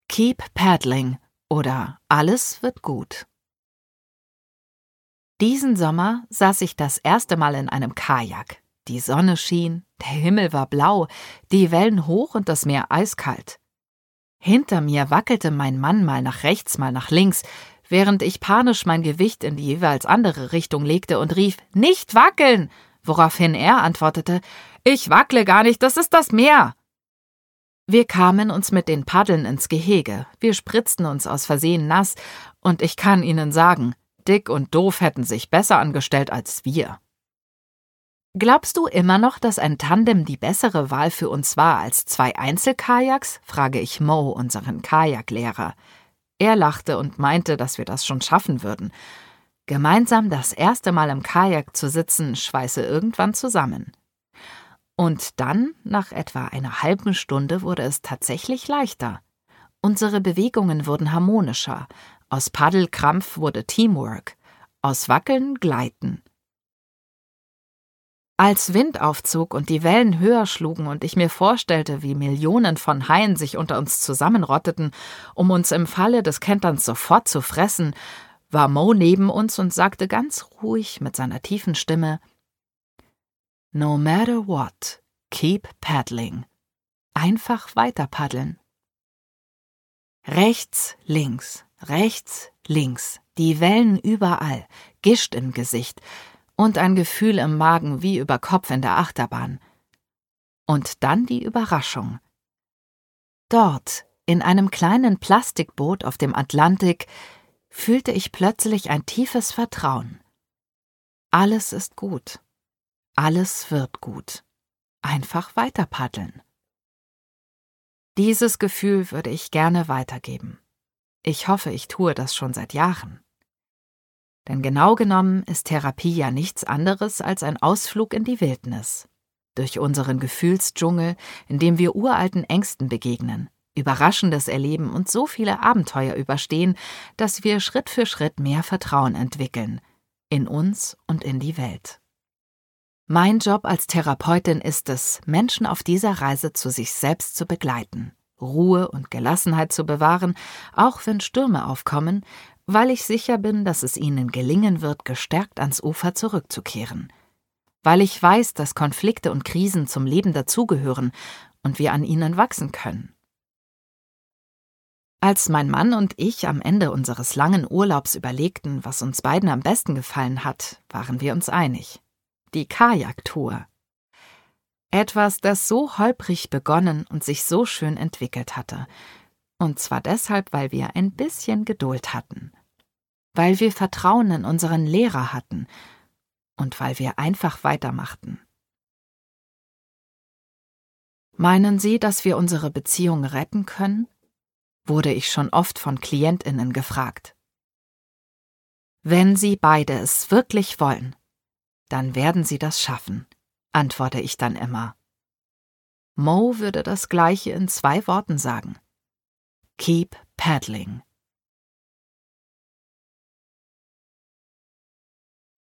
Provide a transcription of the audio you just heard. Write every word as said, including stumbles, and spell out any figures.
Keep paddling oder Alles wird gut. Diesen Sommer saß ich das erste Mal in einem Kajak. Die Sonne schien, der Himmel war blau, die Wellen hoch und das Meer eiskalt. Hinter mir wackelte mein Mann mal nach rechts, mal nach links, während ich panisch mein Gewicht in die jeweils andere Richtung legte und rief, »Nicht wackeln!«, woraufhin er antwortete, »Ich wackle gar nicht, das ist das Meer!« Wir kamen uns mit den Paddeln ins Gehege, wir spritzten uns aus Versehen nass, und ich kann Ihnen sagen, Dick und Doof hätten sich besser angestellt als wir. »Glaubst du immer noch, dass ein Tandem die bessere Wahl für uns war als zwei Einzelkajaks?«, frage ich Mo, unseren Kajaklehrer. Er lachte und meinte, dass wir das schon schaffen würden. Gemeinsam das erste Mal im Kajak zu sitzen, schweiße irgendwann zusammen. Und dann, nach etwa einer halben Stunde, wurde es tatsächlich leichter. Unsere Bewegungen wurden harmonischer. Aus Paddelkrampf wurde Teamwork. Aus Wackeln Gleiten. Als Wind aufzog und die Wellen höher schlugen und ich mir vorstellte, wie Millionen von Haien sich unter uns zusammenrotteten, um uns im Falle des Kenterns sofort zu fressen, war Mo neben uns und sagte ganz ruhig mit seiner tiefen Stimme, »No matter what, keep paddling.« Einfach weiter paddeln. Rechts, links, rechts, links, die Wellen überall, Gischt im Gesicht und ein Gefühl im Magen wie über Kopf in der Achterbahn. Und dann die Überraschung. Dort, in einem kleinen Plastikboot auf dem Atlantik, fühlte ich plötzlich ein tiefes Vertrauen. Alles ist gut. Alles wird gut. Einfach weiter paddeln. Dieses Gefühl würde ich gerne weitergeben. Ich hoffe, ich tue das schon seit Jahren. Denn genau genommen ist Therapie ja nichts anderes als ein Ausflug in die Wildnis. Durch unseren Gefühlsdschungel, in dem wir uralten Ängsten begegnen, Überraschendes erleben und so viele Abenteuer überstehen, dass wir Schritt für Schritt mehr Vertrauen entwickeln. In uns und in die Welt. Mein Job als Therapeutin ist es, Menschen auf dieser Reise zu sich selbst zu begleiten, Ruhe und Gelassenheit zu bewahren, auch wenn Stürme aufkommen, weil ich sicher bin, dass es ihnen gelingen wird, gestärkt ans Ufer zurückzukehren. Weil ich weiß, dass Konflikte und Krisen zum Leben dazugehören und wir an ihnen wachsen können. Als mein Mann und ich am Ende unseres langen Urlaubs überlegten, was uns beiden am besten gefallen hat, waren wir uns einig. Die Kajaktour. Etwas, das so holprig begonnen und sich so schön entwickelt hatte. Und zwar deshalb, weil wir ein bisschen Geduld hatten. Weil wir Vertrauen in unseren Lehrer hatten. Und weil wir einfach weitermachten. Meinen Sie, dass wir unsere Beziehung retten können? Wurde ich schon oft von KlientInnen gefragt. Wenn Sie beide es wirklich wollen, dann werden Sie das schaffen, antworte ich dann immer. Mo würde das Gleiche in zwei Worten sagen. Keep paddling.